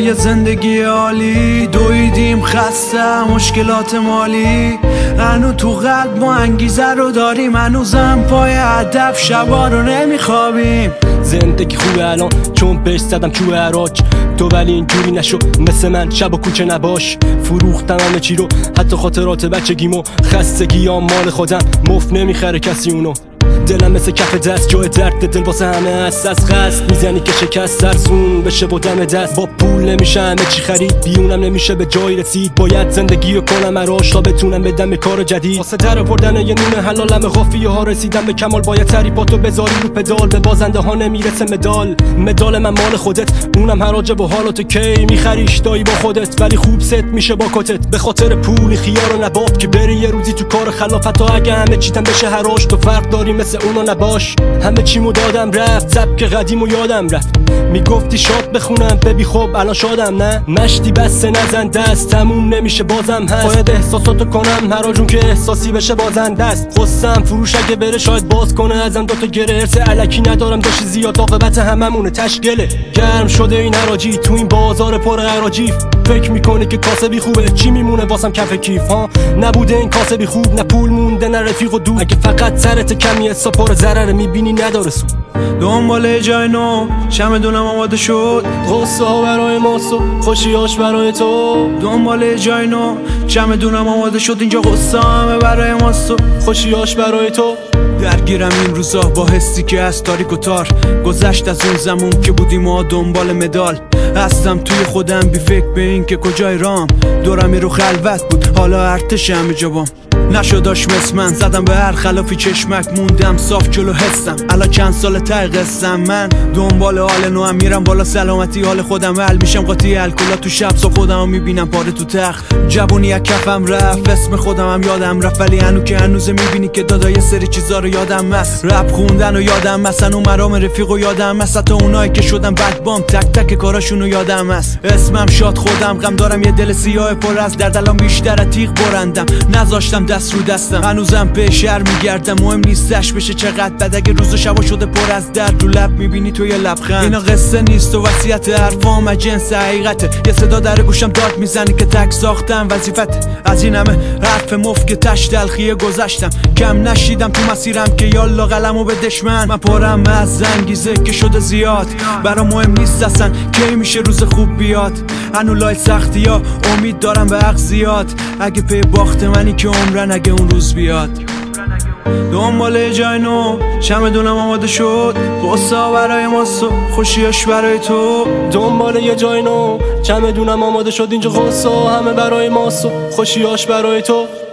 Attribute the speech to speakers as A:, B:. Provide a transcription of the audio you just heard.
A: یه زندگی عالی دویدیم خسته مشکلات مالی، هنو تو قلب ما انگیزه رو داریم، هنوزم پای هدف شبا رو نمیخوابیم.
B: زندگی خوبه الان چون بهش زدم چوب عراج، تو ولی اینجوری نشو مثل من شب و کوچه نباش. فروختم همه چی رو حتی خاطرات بچگیمو، خستگیام مال خودم مفت نمیخره کسی اونو. دلم مثل کف دست جای درد دل واسه همه هست، از خست میزنی که شکست سرسون بشه با دم دست. با پول نمیشه همه چی خرید، بیونم نمیشه به جای رسید، باید زندگی رو کنم عراش تا بتونم بدم به کار جدید. واسه در آوردن یه نون حلالم قافیه ها رسیدم به کمال، باید تریپاتو بذاری رو پدال، به بازنده ها نمیرسه مدال من مال خودت، اونم حراجه با حالاتو کی میخریش دایی با خودت، ولی خوب ست میشه با کتت. به خاطر پول خیار و نبات که بری یه روزی تو کار خلافت، تا اگه همه چیتم بشه حراج تو فرق داری مثل اونو نباش. همه چیمو دادم رفت، سبک قدیمو یادم رفت، میگفتی شاد بخونم ببی خب الان شادم نه. مشتی بسته نزن دست تموم نمیشه بازم هست، باید احساساتو کنم حراجون که احساسی بشه بازنده است. خستم فروش اگه بره شاید باز کنه ازم دوتا گره، ارث الکی ندارم داشت زیاد عاقبت هممونه تشکله. گرم شده این حراجی تو این بازار پر حراجی، فکر میکنه که کاسبی خوبه چی میمونه واسم کف کیف ها. نبوده این کاسبی خوب نه پول مونده نه رفیق و دو، اگه فقط سرت کمی پر ضرر میبینی نداره سود.
A: دنبال جای نو چمدونم آماده شد،
B: غصه ها برای ماست و خوشیاش برای تو.
A: دنبال جای نو چمدونم آماده شد، اینجا غصه همه برای ماست و
B: خوشیاش برای تو.
A: درگیرم این روزا با حسی که از تاریک و تار، گذشت از اون زمون که بودیم ما دنبال مدال. هستم توی خودم بی فکر به این که کجای رام، دورمی رو خلوت بود حالا ارتش همه جوام. نشداش مثل من زدم به هر خلافی چشمک، موندم صاف جلو حسم الان چند سال ته قصم. من دنبال حال نوام میرم بالا، سلامتی حال خودم حل میشم قاطی الکلا تو شب صبح خودم میبینم پاره تو تخت. جوونی از کفم رفت اسم خودم هم یادم رفت، ولی هنو که هنوز میبینی که دادا یه سری چیزا رو یادم هست. رپ خوندن و یادم هست، اون مرام رفیق و یادم هست، حتی اونایی که شدن بد بام تک تک کاراشونو یادم هست. اسمم شاد خودم غم دارم یه دل سیاه پر از درد، الان بیشتر از تیغ برندم نذاشتم دست رو دستم، هنوزم به شهر میگردم مهم نیستش بشه چقدر بد، اگه روز و شبا شده پر از درد رو لب میبینی تو یه لبخند. اینا قصه نیست و وصیت حرفام از جنس حقیقته، یه صدا در گوشم داد میزنه که تک ساختم وظیفت. از این همه حرف مفت که تش تلخیه گذشتم، کم نشیدم تو مسیرم که یالا قلمو به دشمن. من پرم از انگیزه که شده زیاد، برام مهم نیست اصلا کی میشه روز خوب بیاد. هنو لای سختی ها امید دارم به حق زیاد، اگه پی باخت منی که عمرن اگه اون روز بیاد. دنبال جای نو چمدونم آماده شد، غصه ها برای ماست و خوشیاش برای تو.
B: دنبال یه جای نو چمدونم آماده شد، اینجا غصه ها همه برای ماست و خوشیاش برای تو.